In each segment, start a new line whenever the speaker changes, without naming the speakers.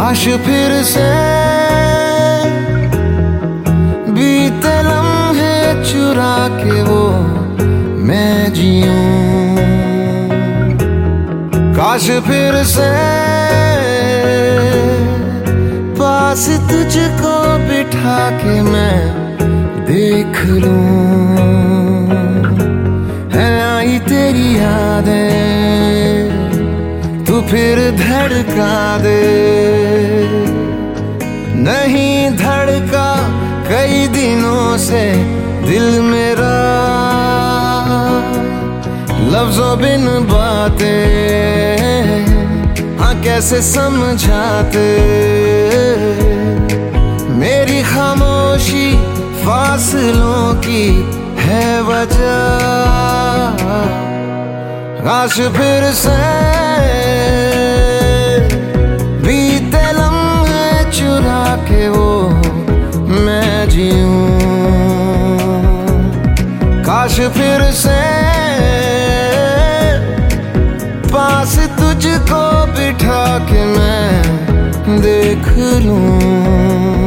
काश फिर से बीते लम्हे चुरा के वो मैं जीऊं। काश फिर से पास तुझको बिठा के मैं देख लूं। है आई तेरी यादें तू फिर धड़का दे। नहीं धड़का कई दिनों से दिल मेरा, लफ्जों बिन बातें हाँ कैसे समझाते। मेरी खामोशी फासलों की है वजह। काश फिर से बीते लम्हे चुरा के वो मैं जीऊं। काश फिर से पास तुझको बिठा के मैं देख लूं।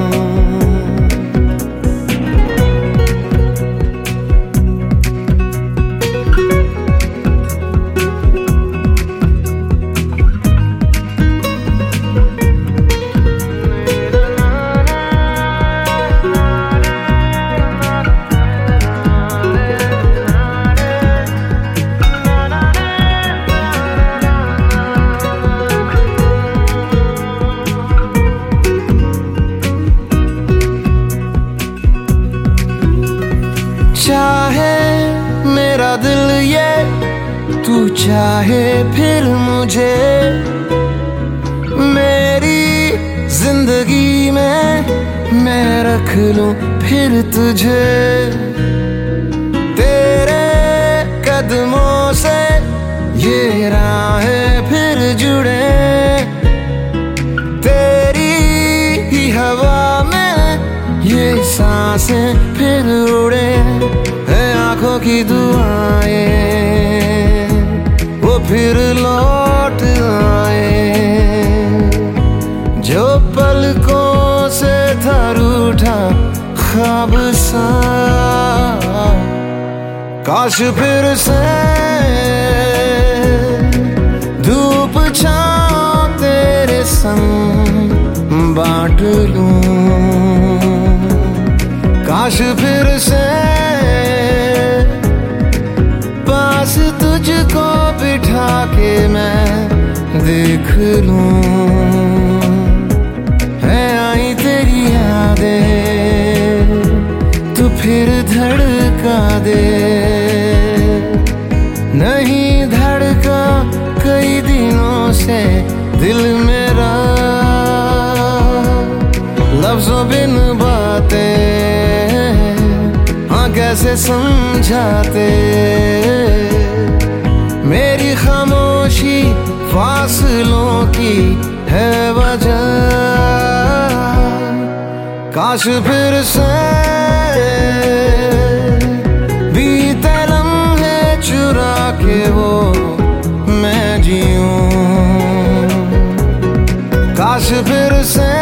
चाहे मेरा दिल ये तू चाहे फिर मुझे, मेरी जिंदगी में मैं रख लूं फिर तुझे। तेरे कदमों से ये राहें फिर जुड़े, तेरी ही हवा में ये सांसें फिर उड़े। है आंखों की दुआएं वो फिर लौट आए, जो पलकों से था रूठा ख्वाब सा। काश फिर से धूप छाँव तेरे संग बांट लूं। काश फिर से पास तुझको बिठा के मैं देख लूं। है आई तेरी यादें तू फिर धड़का दे। नहीं धड़का कई दिनों से दिल मेरा, लफ्जों बिन बातें हाँ कैसे समझाते। मेरी खामोशी फासलों की है वजह। काश फिर से बीते लम्हे चुरा के वो मैं जीऊं। काश फिर से